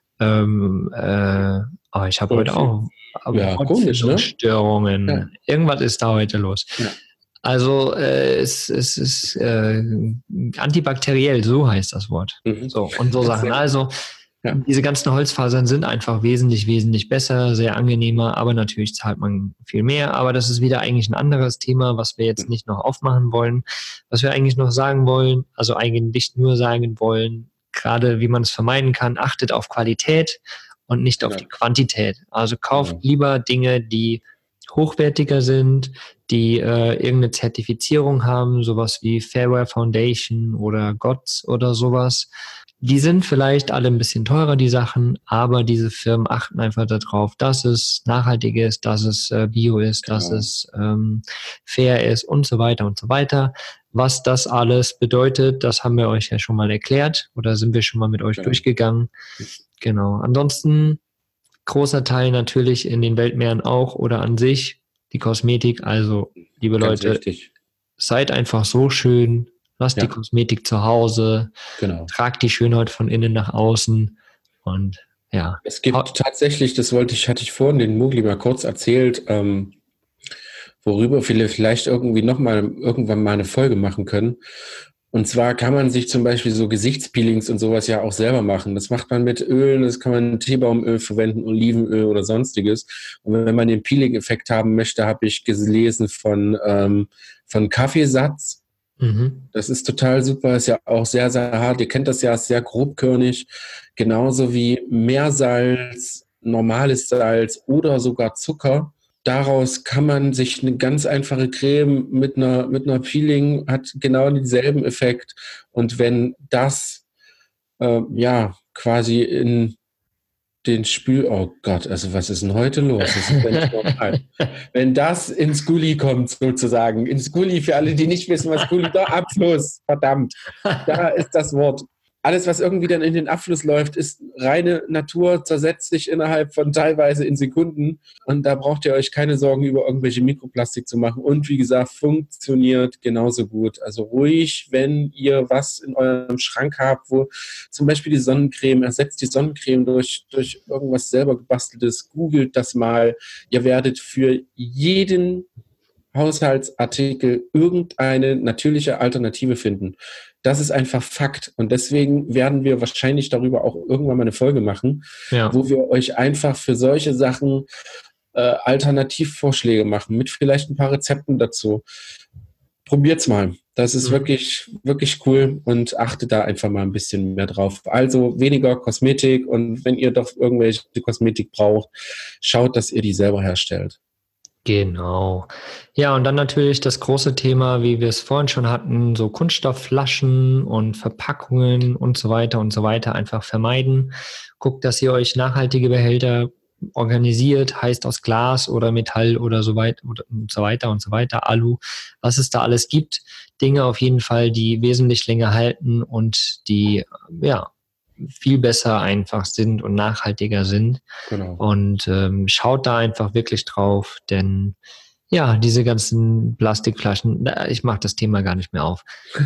habe heute auch Störungen. Ja. Irgendwas ist da heute los. Ja. Also es ist antibakteriell, so heißt das Wort. So und so Sachen. Also Ja. Diese ganzen Holzfasern sind einfach wesentlich, wesentlich besser, sehr angenehmer, aber natürlich zahlt man viel mehr. Aber das ist wieder eigentlich ein anderes Thema, was wir jetzt nicht noch aufmachen wollen. Was wir eigentlich noch sagen wollen, also eigentlich nur sagen wollen, gerade wie man es vermeiden kann, achtet auf Qualität und nicht auf die Quantität. Also kauft lieber Dinge, die hochwertiger sind, die irgendeine Zertifizierung haben, sowas wie Fairware Foundation oder GOTS oder sowas. Die sind vielleicht alle ein bisschen teurer, die Sachen, aber diese Firmen achten einfach darauf, dass es nachhaltig ist, dass es bio ist, dass es fair ist und so weiter und so weiter. Was das alles bedeutet, das haben wir euch ja schon mal erklärt oder sind wir schon mal mit euch durchgegangen. Genau. Ansonsten großer Teil natürlich in den Weltmeeren auch oder an sich die Kosmetik. Also, liebe Leute, seid einfach so schön. Lasst die Kosmetik zu Hause, tragt die Schönheit von innen nach außen und ja. Es gibt tatsächlich, hatte ich vorhin den Mugli mal kurz erzählt, worüber wir vielleicht irgendwann mal eine Folge machen können. Und zwar kann man sich zum Beispiel so Gesichtspeelings und sowas ja auch selber machen. Das macht man mit Ölen, das kann man Teebaumöl verwenden, Olivenöl oder sonstiges. Und wenn man den Peeling-Effekt haben möchte, habe ich gelesen von Kaffeesatz. Das ist total super, ist ja auch sehr, sehr hart. Ihr kennt das ja, ist sehr grobkörnig. Genauso wie Meersalz, normales Salz oder sogar Zucker. Daraus kann man sich eine ganz einfache Creme mit einer Peeling, hat genau denselben Effekt. Und wenn das quasi in den oh Gott, also was ist denn heute los? Das ist ja nicht normal. Wenn das ins Gully kommt, sozusagen, ins Gully, für alle, die nicht wissen, was Gully, der Abfluss, verdammt, da ist das Wort. Alles, was irgendwie dann in den Abfluss läuft, ist reine Natur, zersetzt sich innerhalb von teilweise in Sekunden und da braucht ihr euch keine Sorgen über irgendwelche Mikroplastik zu machen und wie gesagt, funktioniert genauso gut. Also ruhig, wenn ihr was in eurem Schrank habt, wo zum Beispiel die Sonnencreme, ersetzt die Sonnencreme durch irgendwas selber gebasteltes, googelt das mal. Ihr werdet für jeden Haushaltsartikel irgendeine natürliche Alternative finden. Das ist einfach Fakt. Und deswegen werden wir wahrscheinlich darüber auch irgendwann mal eine Folge machen, wo wir euch einfach für solche Sachen Alternativvorschläge machen, mit vielleicht ein paar Rezepten dazu. Probiert's mal. Das ist wirklich, wirklich cool und achtet da einfach mal ein bisschen mehr drauf. Also weniger Kosmetik und wenn ihr doch irgendwelche Kosmetik braucht, schaut, dass ihr die selber herstellt. Genau. Ja, und dann natürlich das große Thema, wie wir es vorhin schon hatten, so Kunststoffflaschen und Verpackungen und so weiter einfach vermeiden. Guckt, dass ihr euch nachhaltige Behälter organisiert, heißt aus Glas oder Metall oder so weiter und so weiter, Alu, was es da alles gibt. Dinge auf jeden Fall, die wesentlich länger halten und die, viel besser einfach sind und nachhaltiger sind. Genau. Und schaut da einfach wirklich drauf, denn ja, diese ganzen Plastikflaschen, ich mache das Thema gar nicht mehr auf.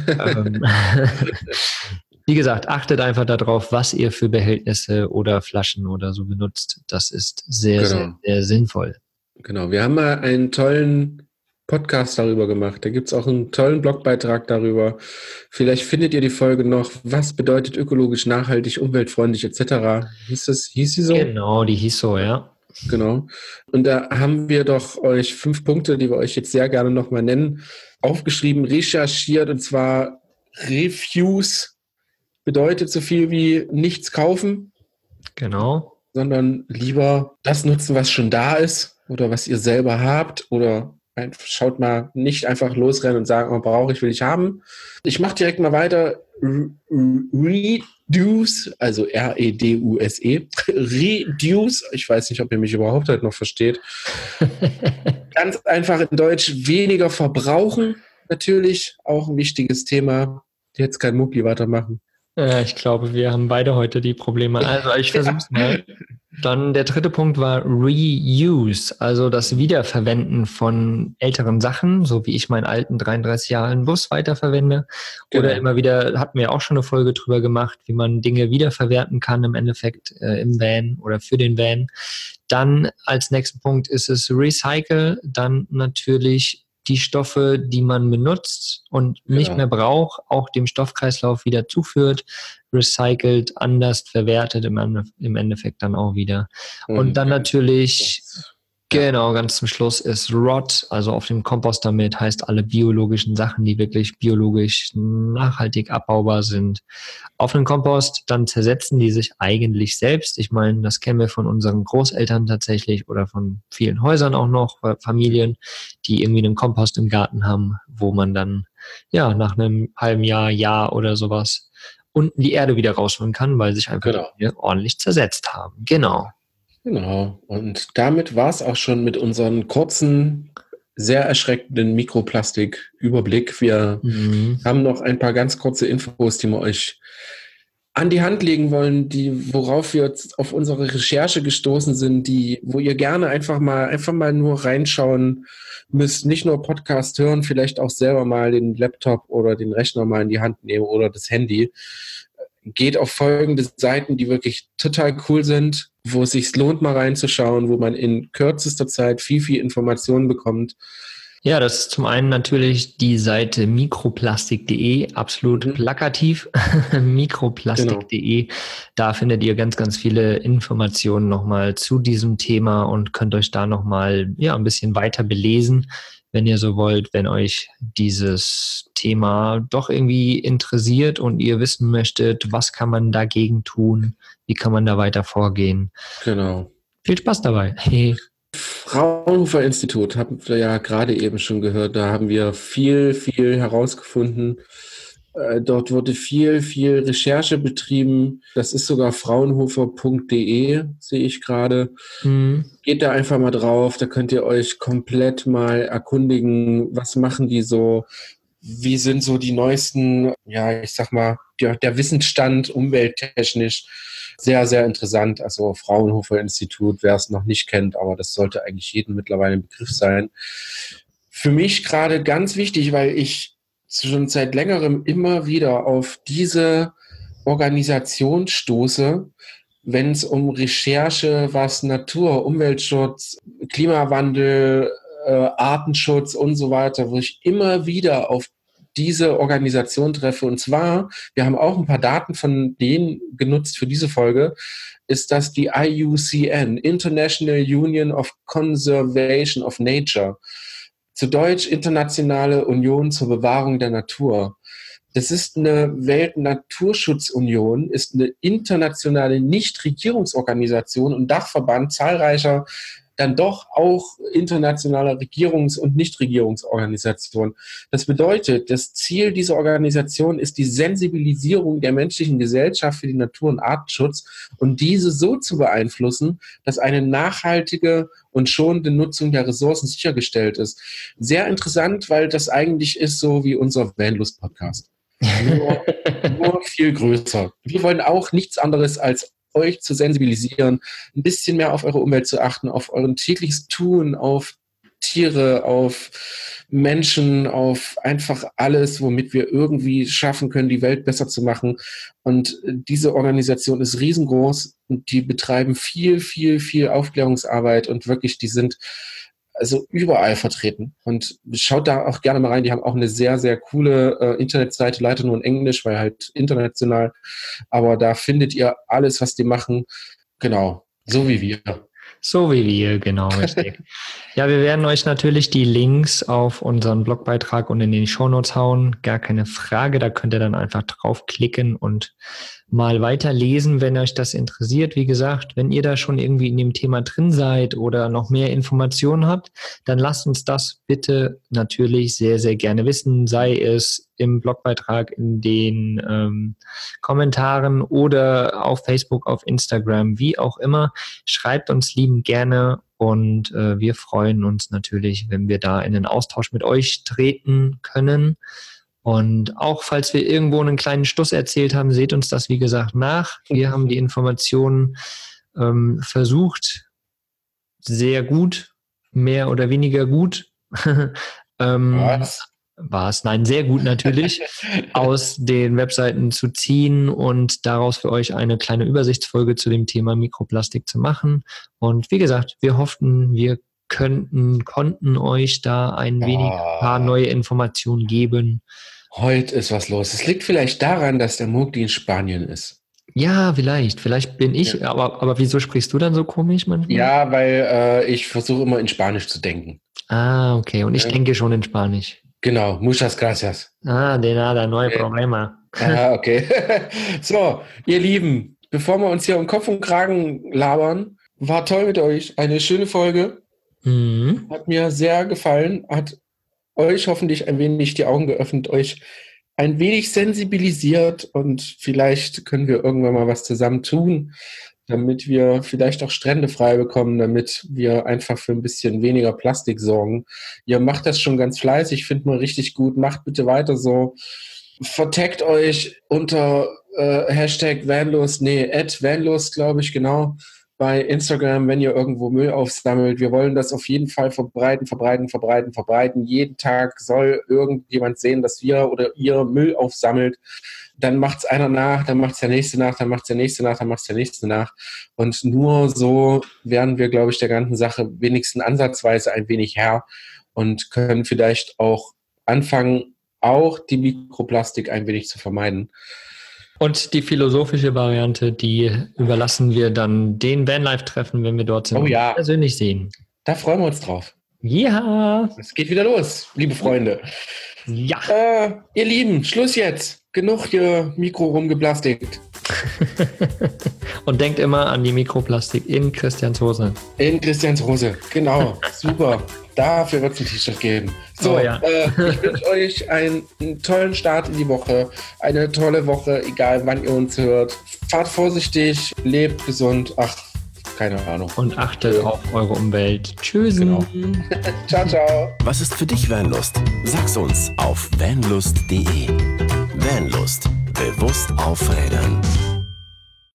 Wie gesagt, achtet einfach darauf, was ihr für Behältnisse oder Flaschen oder so benutzt. Das ist sehr, sehr, sehr sinnvoll. Genau, wir haben mal einen tollen Podcast darüber gemacht. Da gibt es auch einen tollen Blogbeitrag darüber. Vielleicht findet ihr die Folge noch. Was bedeutet ökologisch, nachhaltig, umweltfreundlich etc.? Hieß sie so? Genau, die hieß so, ja. Genau. Und da haben wir doch euch 5 Punkte, die wir euch jetzt sehr gerne nochmal nennen, aufgeschrieben, recherchiert. Und zwar Refuse bedeutet so viel wie nichts kaufen. Genau. Sondern lieber das nutzen, was schon da ist oder was ihr selber habt oder schaut mal, nicht einfach losrennen und sagen, brauche ich, will ich haben. Ich mache direkt mal weiter. Reduce, also R-E-D-U-S-E. Reduce, ich weiß nicht, ob ihr mich überhaupt heute noch versteht. Ganz einfach in Deutsch, weniger verbrauchen. Natürlich auch ein wichtiges Thema. Jetzt kann Mugli weitermachen. Ja, ich glaube, wir haben beide heute die Probleme. Also ich versuche es mal. Dann der 3. Punkt war Reuse, also das Wiederverwenden von älteren Sachen, so wie ich meinen alten 33 Jahre alten Bus weiterverwende. Genau. Oder immer wieder, hatten wir auch schon eine Folge drüber gemacht, wie man Dinge wiederverwerten kann im Endeffekt im Van oder für den Van. Dann als nächsten Punkt ist es Recycle, dann natürlich die Stoffe, die man benutzt und nicht mehr braucht, auch dem Stoffkreislauf wieder zuführt, recycelt, anders verwertet im Endeffekt dann auch wieder. Und dann natürlich... Genau, ganz zum Schluss ist Rot, also auf dem Kompost damit heißt alle biologischen Sachen, die wirklich biologisch nachhaltig abbaubar sind. Auf einem Kompost, dann zersetzen die sich eigentlich selbst. Ich meine, das kennen wir von unseren Großeltern tatsächlich oder von vielen Häusern auch noch, Familien, die irgendwie einen Kompost im Garten haben, wo man dann nach einem halben Jahr oder sowas unten die Erde wieder rausholen kann, weil sich einfach ordentlich zersetzt haben. Genau, und damit war es auch schon mit unserem kurzen, sehr erschreckenden Mikroplastik-Überblick. Wir haben noch ein paar ganz kurze Infos, die wir euch an die Hand legen wollen, worauf wir jetzt auf unsere Recherche gestoßen sind, wo ihr gerne einfach mal nur reinschauen müsst, nicht nur Podcast hören, vielleicht auch selber mal den Laptop oder den Rechner mal in die Hand nehmen oder das Handy. Geht auf folgende Seiten, die wirklich total cool sind, wo es sich lohnt, mal reinzuschauen, wo man in kürzester Zeit viel Informationen bekommt. Ja, das ist zum einen natürlich die Seite mikroplastik.de, absolut plakativ, mikroplastik.de. Da findet ihr ganz, ganz viele Informationen nochmal zu diesem Thema und könnt euch da nochmal ein bisschen weiter belesen, wenn ihr so wollt, wenn euch dieses Thema doch irgendwie interessiert und ihr wissen möchtet, was kann man dagegen tun, wie kann man da weiter vorgehen. Genau. Viel Spaß dabei. Fraunhofer Institut, haben wir ja gerade eben schon gehört, da haben wir viel herausgefunden. Dort wurde viel Recherche betrieben. Das ist sogar fraunhofer.de, sehe ich gerade. Geht da einfach mal drauf, da könnt ihr euch komplett mal erkundigen, was machen die so, wie sind so die neuesten, ich sag mal, der Wissensstand umwelttechnisch. Sehr, sehr interessant. Also Fraunhofer Institut, wer es noch nicht kennt, aber das sollte eigentlich jedem mittlerweile ein Begriff sein. Für mich gerade ganz wichtig, weil ich schon seit längerem immer wieder auf diese Organisation stoße, wenn es um Recherche, was Natur, Umweltschutz, Klimawandel, Artenschutz und so weiter, wo ich immer wieder auf diese Organisation treffe. Und zwar, wir haben auch ein paar Daten von denen genutzt für diese Folge, ist das die IUCN, International Union of Conservation of Nature. Zu Deutsch Internationale Union zur Bewahrung der Natur. Das ist eine Weltnaturschutzunion, ist eine internationale Nichtregierungsorganisation und Dachverband zahlreicher dann doch auch internationaler Regierungs- und Nichtregierungsorganisationen. Das bedeutet, das Ziel dieser Organisation ist die Sensibilisierung der menschlichen Gesellschaft für den Natur- und Artenschutz und diese so zu beeinflussen, dass eine nachhaltige und schonende Nutzung der Ressourcen sichergestellt ist. Sehr interessant, weil das eigentlich ist so wie unser Vanlust-Podcast. Nur viel größer. Wir wollen auch nichts anderes als euch zu sensibilisieren, ein bisschen mehr auf eure Umwelt zu achten, auf euren tägliches Tun, auf Tiere, auf Menschen, auf einfach alles, womit wir irgendwie schaffen können, die Welt besser zu machen. Und diese Organisation ist riesengroß und die betreiben viel Aufklärungsarbeit und wirklich, die sind also überall vertreten. Und schaut da auch gerne mal rein. Die haben auch eine sehr, sehr coole Internetseite, leider nur in Englisch, weil halt international. Aber da findet ihr alles, was die machen. Genau, so wie wir. So wie wir, genau, richtig. Ja, wir werden euch natürlich die Links auf unseren Blogbeitrag und in den Shownotes hauen. Gar keine Frage, da könnt ihr dann einfach draufklicken und mal weiterlesen, wenn euch das interessiert. Wie gesagt, wenn ihr da schon irgendwie in dem Thema drin seid oder noch mehr Informationen habt, dann lasst uns das bitte natürlich sehr, sehr gerne wissen, sei es im Blogbeitrag, in den Kommentaren oder auf Facebook, auf Instagram, wie auch immer. Schreibt uns liebend gerne und wir freuen uns natürlich, wenn wir da in den Austausch mit euch treten können. Und auch falls wir irgendwo einen kleinen Stuss erzählt haben, seht uns das, wie gesagt, nach. Wir haben die Informationen versucht, sehr gut, mehr oder weniger gut. War es? Nein, sehr gut natürlich, aus den Webseiten zu ziehen und daraus für euch eine kleine Übersichtsfolge zu dem Thema Mikroplastik zu machen. Und wie gesagt, wir hoffen, wir konnten euch da ein paar neue Informationen geben. Heute ist was los. Es liegt vielleicht daran, dass der Mowgli in Spanien ist. Ja, vielleicht bin ich, ja. aber wieso sprichst du dann so komisch manchmal? Ja, weil ich versuche immer in Spanisch zu denken. Ah, okay, und ich denke schon in Spanisch. Genau, muchas gracias. De nada, no hay problema. Okay. So, ihr Lieben, bevor wir uns hier um Kopf und Kragen labern, war toll mit euch. Eine schöne Folge. Hat mir sehr gefallen. Hat euch hoffentlich ein wenig die Augen geöffnet, euch ein wenig sensibilisiert und vielleicht können wir irgendwann mal was zusammen tun, damit wir vielleicht auch Strände frei bekommen, damit wir einfach für ein bisschen weniger Plastik sorgen. Ihr macht das schon ganz fleißig, finde mal richtig gut. Macht bitte weiter so. Vertaggt euch unter Hashtag Vanlust, @Vanlust, glaube ich, genau, bei Instagram, wenn ihr irgendwo Müll aufsammelt. Wir wollen das auf jeden Fall verbreiten. Jeden Tag soll irgendjemand sehen, dass wir oder ihr Müll aufsammelt. Dann macht es einer nach, dann macht es der nächste nach, dann macht es der nächste nach, dann macht es der nächste nach. Und nur so werden wir, glaube ich, der ganzen Sache wenigstens ansatzweise ein wenig Herr und können vielleicht auch anfangen, auch die Mikroplastik ein wenig zu vermeiden. Und die philosophische Variante, die überlassen wir dann den Vanlife-Treffen, wenn wir dort sind, persönlich sehen. Da freuen wir uns drauf. Ja. Es geht wieder los, liebe Freunde. Ja. Ihr Lieben, Schluss jetzt. Genug hier Mikro rumgeplastikt. Und denkt immer an die Mikroplastik in Christians Hose. In Christians Hose, genau. Super. Dafür wird es ein T-Shirt geben. So, ich wünsche euch einen tollen Start in die Woche. Eine tolle Woche, egal wann ihr uns hört. Fahrt vorsichtig, lebt gesund. Keine Ahnung. Und achtet auf eure Umwelt. Tschüss. Genau. Ciao, ciao. Was ist für dich Vanlust? Sag's uns auf vanlust.de. Vanlust. Bewusst aufrädern.